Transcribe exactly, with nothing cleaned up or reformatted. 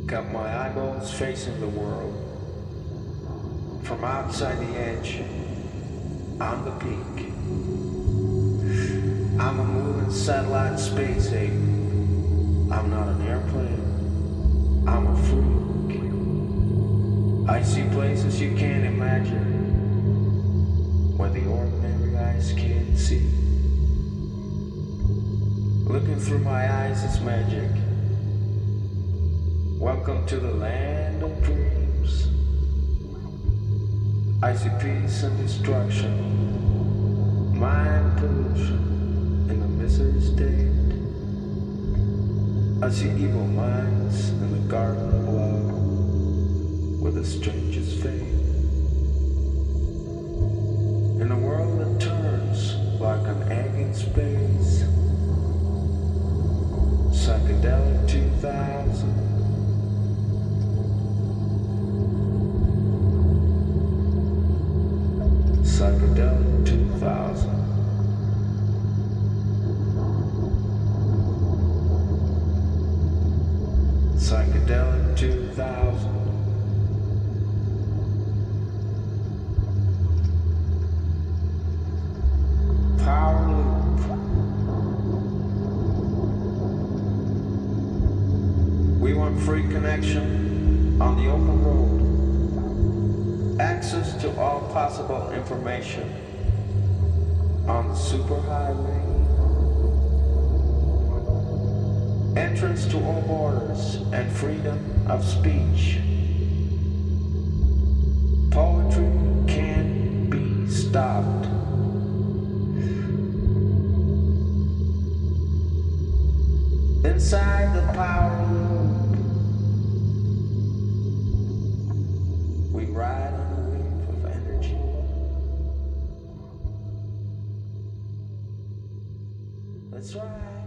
Got my eyeballs facing the world. From outside the edge, on the peak. I'm a moving satellite space ape. I'm not an airplane. I'm a freak. I see places you can't imagine, where the ordinary eyes can't see. Looking through my eyes is magic. Welcome to the land of dreams. I see peace and destruction, mind pollution in the misery state. I see evil minds in the garden of love with the strangest fate. In a world that turns like an egg in space. Psychedelic two thousand. Psychedelic two thousand. Psychedelic two thousand. Power loop. We want free connection on the open road. Access to all possible information on the superhighway. Entrance to all borders and freedom of speech. Poetry can't be stopped. Inside the power loop, we ride on a wave of energy. That's right.